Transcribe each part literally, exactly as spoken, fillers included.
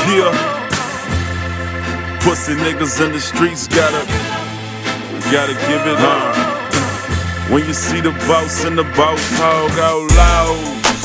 Yeah. Pussy niggas in the streets gotta, gotta give it up. When you see the boss and the boss hog out loud,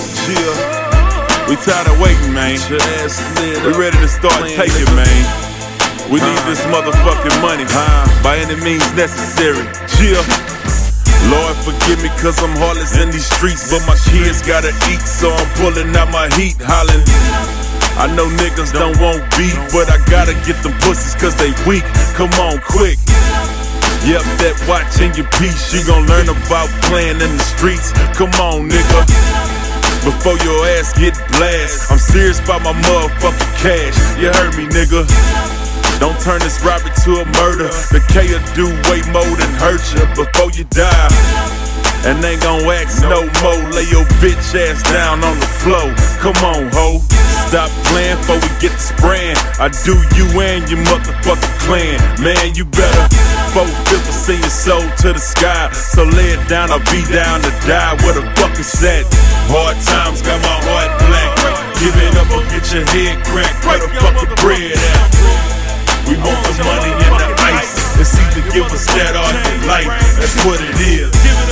yeah. We tired of waiting, man. We ready to start taking, man. We need this motherfucking money, by any means necessary, yeah. Lord forgive me cause I'm heartless in these streets, but my kids gotta eat, so I'm pulling out my heat, hollering. I know niggas don't want beef, but I gotta get them pussies cause they weak. Come on, quick. Yep, that watch in your piece, you gon' learn about playing in the streets. Come on, nigga, before your ass get blast. I'm serious about my motherfucking cash, you heard me, nigga. Don't turn this robbery to a murder. The K'll do way more than hurt you before you die. And ain't gon' ask no more. Lay your bitch ass down on the floor. Come on, ho. Stop playing before we get to spraying. I do you and your motherfucking clan. Man, you better four-fifth of send your soul to the sky. So lay it down, I'll be down to die. Where the fuck is that? Hard times got my heart black. Give it up or get your head cracked. Where the fuck the bread at? We want the money in the ice. It's either give us that or your life. That's what it is.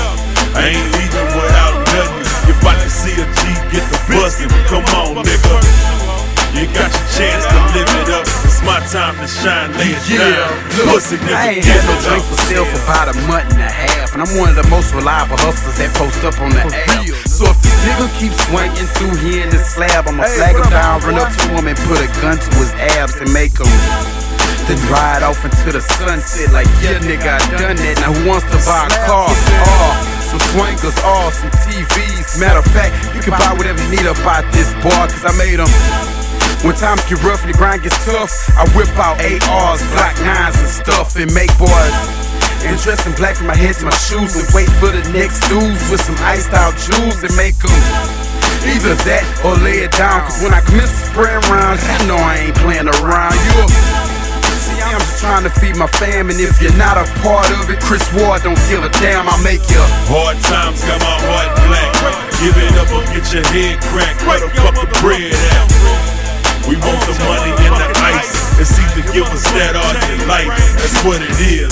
I ain't leaving without nothing. You about to see a G get the bustin'. Come on, nigga. You got your chance to live it up. It's my time to shine, lay it yeah, down. Look, Pussy, I ain't had no drink for sale for about a month and a half, and I'm one of the most reliable hustlers that post up on the app. So if this nigga keeps swinging through here in this slab, I'ma flag him down, run up to him and put a gun to his abs and make him then ride off into the sunset like, yeah, nigga, I done that. Now who wants to buy a car? Oh, some swingers, oh, some T Vs. Matter of fact, you can buy whatever you need up out this bar, cause I made them. When times get rough and the grind gets tough, I whip out A Rs, Glock nines and stuff, and make boys and dress in black from my head to my shoes, and wait for the next dudes with some iced out jewels and make them either that or lay it down. Cause when I commence to spray around, you know I ain't playing around. You See, I'm just trying to feed my fam, and if you're not a part of it, Chris Ward don't give a damn, I'll make you. Hard times got my heart black. Give it up or get your head cracked. Where the fuck the bread at? We want the money in the ice. It's either give us that or your life. That's what it is.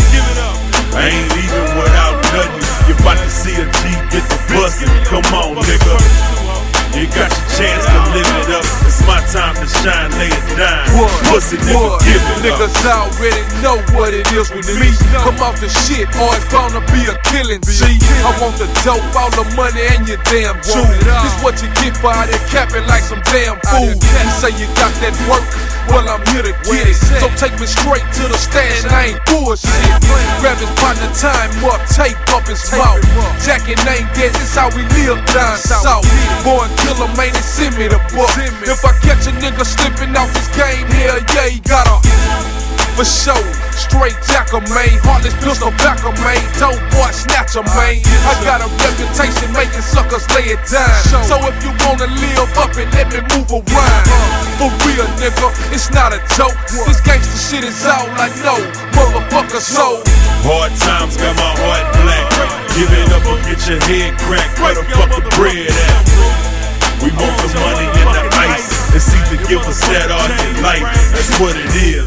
I ain't leaving without nothing. You about to see a G get the bustin'. Come on, nigga. You got your chance to live it up. It's my time to shine, lay it down. Pussy nigga, give it up. Niggas already know what it is with me. Come off the shit, or it's gonna be a killing. See, I want the dope, all the money, and your damn jewel. This what you get for out there capping like some damn fool. You say you got that work, well I'm here to get it. So take me straight to the stand, I ain't bullshit. Grab his partner, time up, tape up his mouth. Jacking ain't dead, this how we live down south. Born killer, man, and send me the book. If I catch a nigga slipping off his game, hell yeah, he got a for show, straight jacker, man. Heartless pistol backer, man. Dope boy snatcher, man. I got a reputation making suckers lay it down. So if you wanna live up and let me move around, for real, nigga, it's not a joke. This gangsta shit is all I know, motherfucker. So hard times got my heart black. Give it up or get your head cracked. Where the fuck the bread at? We want the money in the ice. It's either give us that or your life. That's what it is.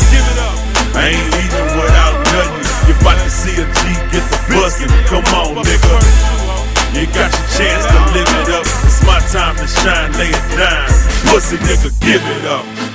I ain't leaving without nothing. You about to see a G get the bustin'. Come on, nigga. You got your chance to live it up. It's my time to shine, lay it down. Pussy nigga, give it up.